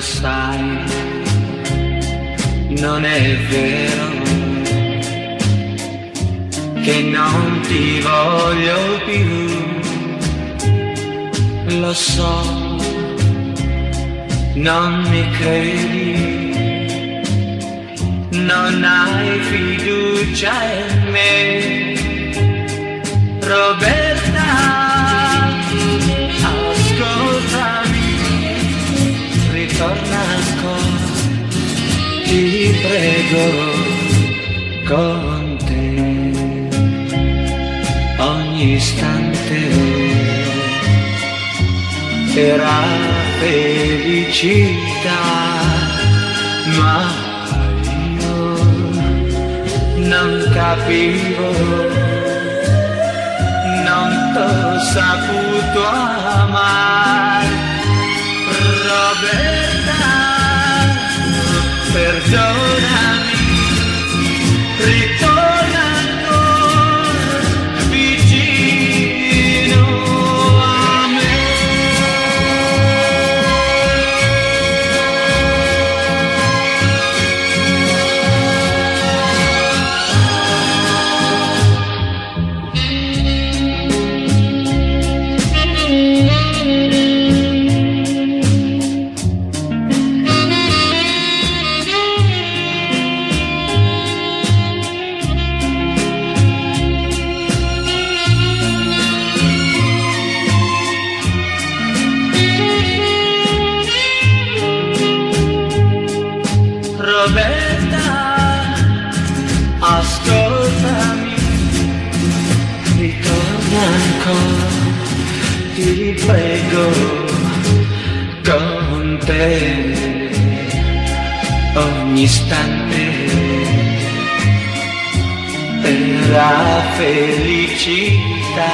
sai, non è vero che non ti voglio più, lo so, non mi credi, non hai fiducia in me, Roberta, ascoltami, ritorna ancora, ti prego, con te ogni istante era felicità, ma io non capivo, non t'ho saputo amare, Roberta, perdonami, ritorna ancora vicino a me. Roberta, ascoltami, ritorna ancora, ti prego, con te ogni istante era felicità,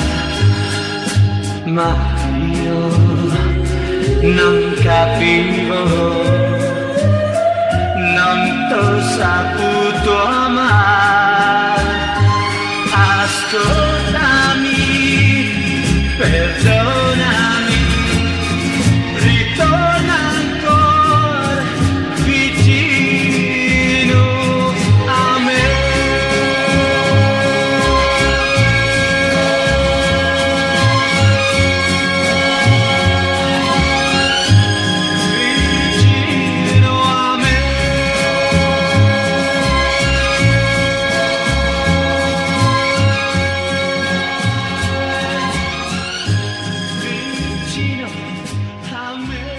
ma io non capivo, non t'ho saputo amare, ascoltami, perdonami, ritorna ancora vicino a me. Vicino a me.